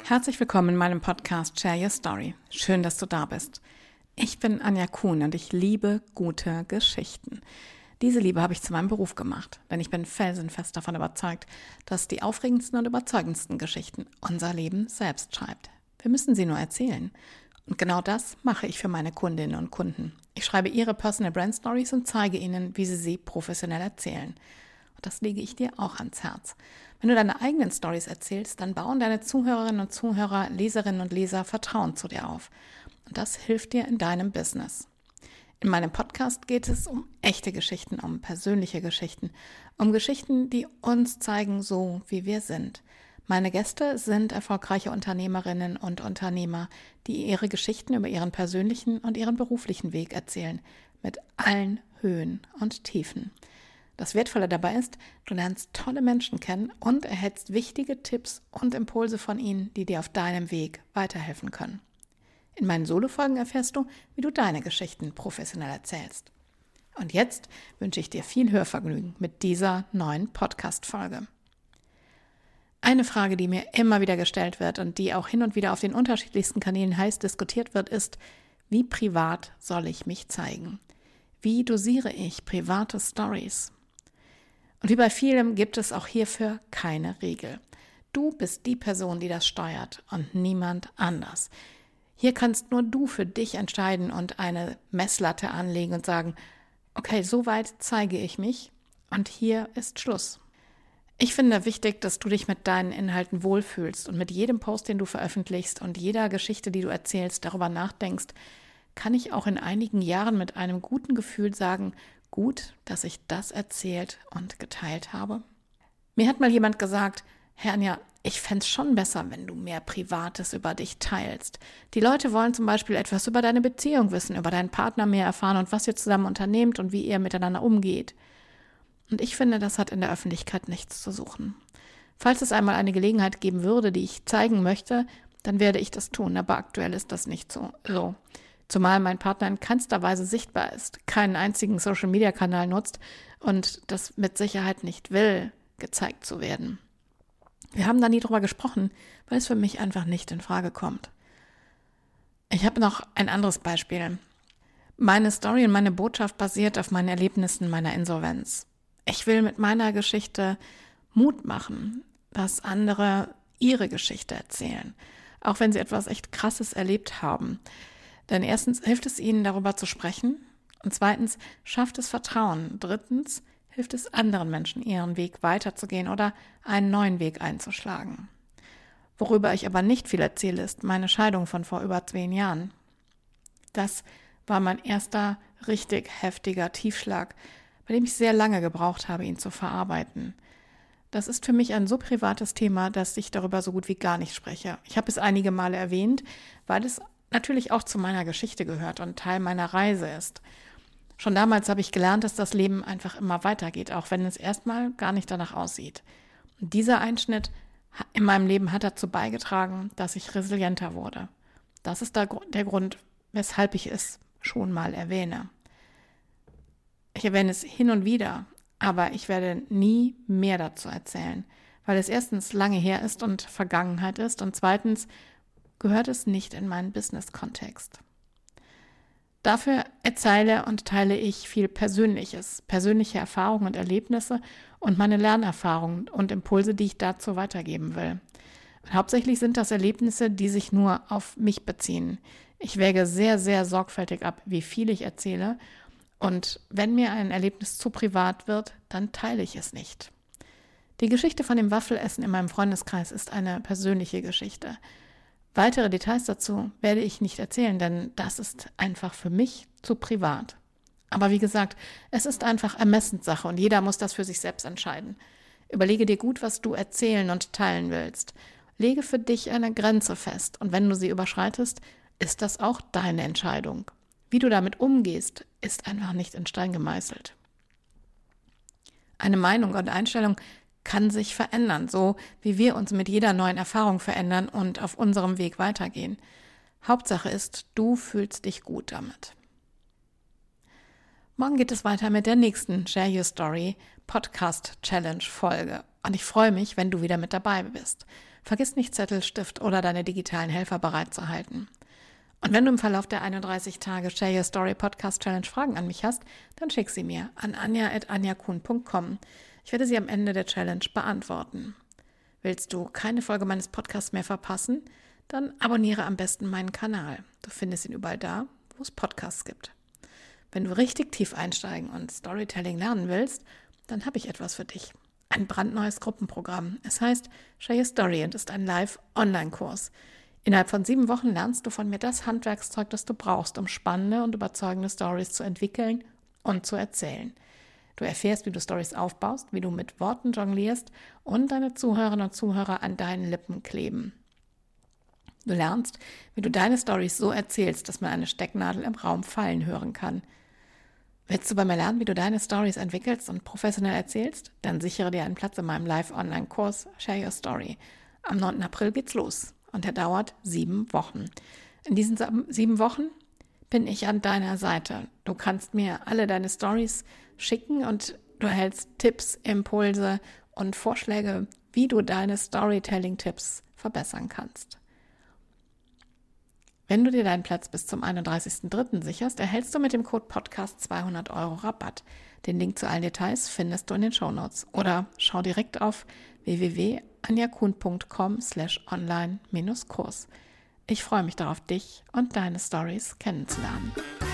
Herzlich willkommen in meinem Podcast Share Your Story. Schön, dass du da bist. Ich bin Anja Kuhn und ich liebe gute Geschichten. Diese Liebe habe ich zu meinem Beruf gemacht, denn ich bin felsenfest davon überzeugt, dass die aufregendsten und überzeugendsten Geschichten unser Leben selbst schreibt. Wir müssen sie nur erzählen. Und genau das mache ich für meine Kundinnen und Kunden. Ich schreibe ihre Personal Brand Stories und zeige ihnen, wie sie professionell erzählen. Und das lege ich dir auch ans Herz. Wenn du deine eigenen Stories erzählst, dann bauen deine Zuhörerinnen und Zuhörer, Leserinnen und Leser Vertrauen zu dir auf. Und das hilft dir in deinem Business. In meinem Podcast geht es um echte Geschichten, um persönliche Geschichten, um Geschichten, die uns zeigen, so wie wir sind. Meine Gäste sind erfolgreiche Unternehmerinnen und Unternehmer, die ihre Geschichten über ihren persönlichen und ihren beruflichen Weg erzählen, mit allen Höhen und Tiefen. Das Wertvolle dabei ist, du lernst tolle Menschen kennen und erhältst wichtige Tipps und Impulse von ihnen, die dir auf deinem Weg weiterhelfen können. In meinen Solo-Folgen erfährst du, wie du deine Geschichten professionell erzählst. Und jetzt wünsche ich dir viel Hörvergnügen mit dieser neuen Podcast-Folge. Eine Frage, die mir immer wieder gestellt wird und die auch hin und wieder auf den unterschiedlichsten Kanälen heiß diskutiert wird, ist: Wie privat soll ich mich zeigen? Wie dosiere ich private Stories? Und wie bei vielem gibt es auch hierfür keine Regel. Du bist die Person, die das steuert und niemand anders. Hier kannst nur du für dich entscheiden und eine Messlatte anlegen und sagen: Okay, soweit zeige ich mich und hier ist Schluss. Ich finde wichtig, dass du dich mit deinen Inhalten wohlfühlst und mit jedem Post, den du veröffentlichst und jeder Geschichte, die du erzählst, darüber nachdenkst: Kann ich auch in einigen Jahren mit einem guten Gefühl sagen: Gut, dass ich das erzählt und geteilt habe? Mir hat mal jemand gesagt: Herr Anja, ich fände es schon besser, wenn du mehr Privates über dich teilst. Die Leute wollen zum Beispiel etwas über deine Beziehung wissen, über deinen Partner mehr erfahren und was ihr zusammen unternehmt und wie ihr miteinander umgeht. Und ich finde, das hat in der Öffentlichkeit nichts zu suchen. Falls es einmal eine Gelegenheit geben würde, die ich zeigen möchte, dann werde ich das tun, aber aktuell ist das nicht so. Zumal mein Partner in keinster Weise sichtbar ist, keinen einzigen Social-Media-Kanal nutzt und das mit Sicherheit nicht will, gezeigt zu werden. Wir haben da nie drüber gesprochen, weil es für mich einfach nicht in Frage kommt. Ich habe noch ein anderes Beispiel. Meine Story und meine Botschaft basiert auf meinen Erlebnissen meiner Insolvenz. Ich will mit meiner Geschichte Mut machen, dass andere ihre Geschichte erzählen, auch wenn sie etwas echt Krasses erlebt haben. Denn erstens hilft es ihnen, darüber zu sprechen, und zweitens schafft es Vertrauen. Drittens hilft es anderen Menschen, ihren Weg weiterzugehen oder einen neuen Weg einzuschlagen. Worüber ich aber nicht viel erzähle, ist meine Scheidung von vor über 2 Jahren. Das war mein erster richtig heftiger Tiefschlag, bei dem ich sehr lange gebraucht habe, ihn zu verarbeiten. Das ist für mich ein so privates Thema, dass ich darüber so gut wie gar nicht spreche. Ich habe es einige Male erwähnt, weil es natürlich auch zu meiner Geschichte gehört und Teil meiner Reise ist. Schon damals habe ich gelernt, dass das Leben einfach immer weitergeht, auch wenn es erstmal gar nicht danach aussieht. Und dieser Einschnitt in meinem Leben hat dazu beigetragen, dass ich resilienter wurde. Das ist der Grund, weshalb ich es schon mal erwähne. Ich erwähne es hin und wieder, aber ich werde nie mehr dazu erzählen, weil es erstens lange her ist und Vergangenheit ist und zweitens gehört es nicht in meinen Business-Kontext. Dafür erzähle und teile ich viel Persönliches, persönliche Erfahrungen und Erlebnisse und meine Lernerfahrungen und Impulse, die ich dazu weitergeben will. Und hauptsächlich sind das Erlebnisse, die sich nur auf mich beziehen. Ich wäge sehr, sehr sorgfältig ab, wie viel ich erzähle, und wenn mir ein Erlebnis zu privat wird, dann teile ich es nicht. Die Geschichte von dem Waffelessen in meinem Freundeskreis ist eine persönliche Geschichte. Weitere Details dazu werde ich nicht erzählen, denn das ist einfach für mich zu privat. Aber wie gesagt, es ist einfach Ermessenssache und jeder muss das für sich selbst entscheiden. Überlege dir gut, was du erzählen und teilen willst. Lege für dich eine Grenze fest und wenn du sie überschreitest, ist das auch deine Entscheidung. Wie du damit umgehst, ist einfach nicht in Stein gemeißelt. Eine Meinung und Einstellung kann sich verändern, so wie wir uns mit jeder neuen Erfahrung verändern und auf unserem Weg weitergehen. Hauptsache ist, du fühlst dich gut damit. Morgen geht es weiter mit der nächsten Share Your Story Podcast Challenge Folge und ich freue mich, wenn du wieder mit dabei bist. Vergiss nicht, Zettel, Stift oder deine digitalen Helfer bereitzuhalten. Und wenn du im Verlauf der 31 Tage Share Your Story Podcast Challenge Fragen an mich hast, dann schick sie mir an anja@anjakuhn.com. Ich werde sie am Ende der Challenge beantworten. Willst du keine Folge meines Podcasts mehr verpassen? Dann abonniere am besten meinen Kanal. Du findest ihn überall da, wo es Podcasts gibt. Wenn du richtig tief einsteigen und Storytelling lernen willst, dann habe ich etwas für dich. Ein brandneues Gruppenprogramm. Es heißt Share Your Story und ist ein Live-Online-Kurs. Innerhalb von 7 Wochen lernst du von mir das Handwerkszeug, das du brauchst, um spannende und überzeugende Stories zu entwickeln und zu erzählen. Du erfährst, wie du Stories aufbaust, wie du mit Worten jonglierst und deine Zuhörerinnen und Zuhörer an deinen Lippen kleben. Du lernst, wie du deine Stories so erzählst, dass man eine Stecknadel im Raum fallen hören kann. Willst du bei mir lernen, wie du deine Stories entwickelst und professionell erzählst? Dann sichere dir einen Platz in meinem Live-Online-Kurs Share Your Story. Am 9. April geht's los und er dauert 7 Wochen. In diesen 7 Wochen bin ich an deiner Seite. Du kannst mir alle deine Stories schicken und du erhältst Tipps, Impulse und Vorschläge, wie du deine Storytelling-Tipps verbessern kannst. Wenn du dir deinen Platz bis zum 31.03. sicherst, erhältst du mit dem Code Podcast 200 € Rabatt. Den Link zu allen Details findest du in den Shownotes oder schau direkt auf www.anjakuhn.com/online-Kurs. Ich freue mich darauf, dich und deine Stories kennenzulernen.